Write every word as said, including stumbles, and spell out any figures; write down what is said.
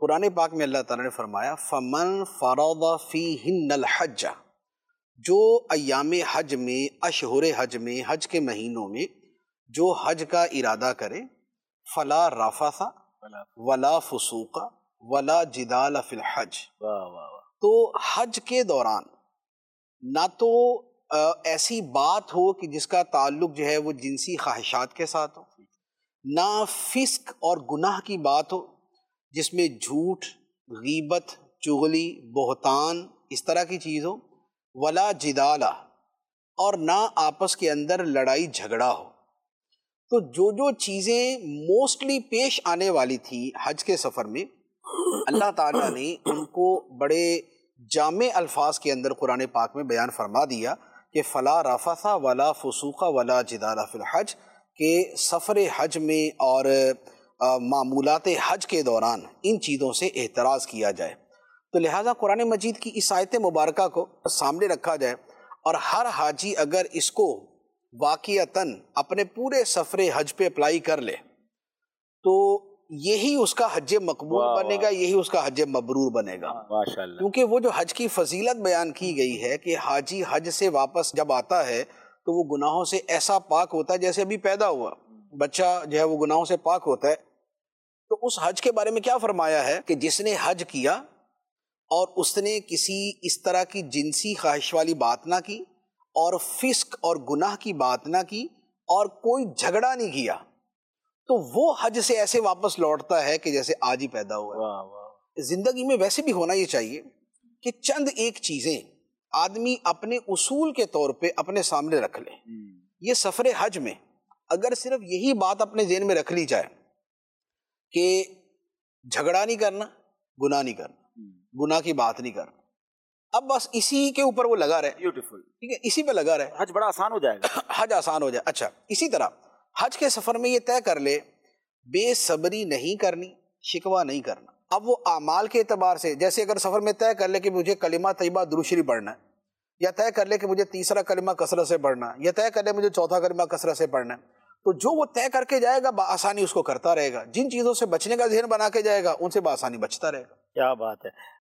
قرآن پاک میں اللہ تعالیٰ نے فرمایا فمن فرض فیہن الحج، جو ایام حج میں، اشہر حج میں، حج کے مہینوں میں جو حج کا ارادہ کرے، فلا رفث ولا فسوق ولا جدال فی الحج، تو حج کے دوران نہ تو ایسی بات ہو کہ جس کا تعلق جو ہے وہ جنسی خواہشات کے ساتھ ہو، نہ فسق اور گناہ کی بات ہو جس میں جھوٹ، غیبت، چغلی، بہتان اس طرح کی چیز ہو، ولا جدالہ، اور نہ آپس کے اندر لڑائی جھگڑا ہو۔ تو جو جو چیزیں موسٹلی پیش آنے والی تھی حج کے سفر میں، اللہ تعالیٰ نے ان کو بڑے جامع الفاظ کے اندر قرآن پاک میں بیان فرما دیا کہ فلا رفث ولا فسوق ولا جدال فی الحج، کہ سفر حج میں اور معمولات حج کے دوران ان چیزوں سے احتراز کیا جائے۔ تو لہٰذا قرآن مجید کی اس آیت مبارکہ کو سامنے رکھا جائے، اور ہر حاجی اگر اس کو واقعتاً اپنے پورے سفر حج پہ اپلائی کر لے تو یہی اس کا حج مقبول بنے گا، یہی اس کا حج مبرور بنے گا، ماشاءاللہ۔ کیونکہ وہ جو حج کی فضیلت بیان کی گئی ہے کہ حاجی حج سے واپس جب آتا ہے تو وہ گناہوں سے ایسا پاک ہوتا ہے جیسے ابھی پیدا ہوا بچہ جو ہے وہ گناہوں سے پاک ہوتا ہے۔ تو اس حج کے بارے میں کیا فرمایا ہے کہ جس نے حج کیا اور اس نے کسی اس طرح کی جنسی خواہش والی بات نہ کی اور فسق اور گناہ کی بات نہ کی اور کوئی جھگڑا نہیں کیا، تو وہ حج سے ایسے واپس لوٹتا ہے کہ جیسے آج ہی پیدا ہوا ہے۔ زندگی میں ویسے بھی ہونا یہ چاہیے کہ چند ایک چیزیں آدمی اپنے اصول کے طور پہ اپنے سامنے رکھ لے۔ یہ سفر حج میں اگر صرف یہی بات اپنے ذہن میں رکھ لی جائے کہ جھگڑا نہیں کرنا، گناہ نہیں کرنا، گناہ کی بات نہیں کرنا، اب بس اسی کے اوپر وہ لگا رہے، بیوٹیفل، ٹھیک ہے، اسی پہ لگا رہے، حج بڑا آسان ہو جائے گا، حج آسان ہو جائے۔ اچھا، اسی طرح حج کے سفر میں یہ طے کر لے بے صبری نہیں کرنی، شکوہ نہیں کرنا۔ اب وہ اعمال کے اعتبار سے، جیسے اگر سفر میں طے کر لے کہ مجھے کلمہ طیبہ درود شریف پڑھنا ہے، یا طے کر لے کہ مجھے تیسرا کلمہ کثرت سے پڑھنا ہے، یا طے کر لے مجھے چوتھا کلمہ کثرت سے پڑھنا ہے، تو جو وہ طے کر کے جائے گا بآسانی اس کو کرتا رہے گا، جن چیزوں سے بچنے کا ذہن بنا کے جائے گا ان سے بآسانی بچتا رہے گا۔ کیا بات ہے۔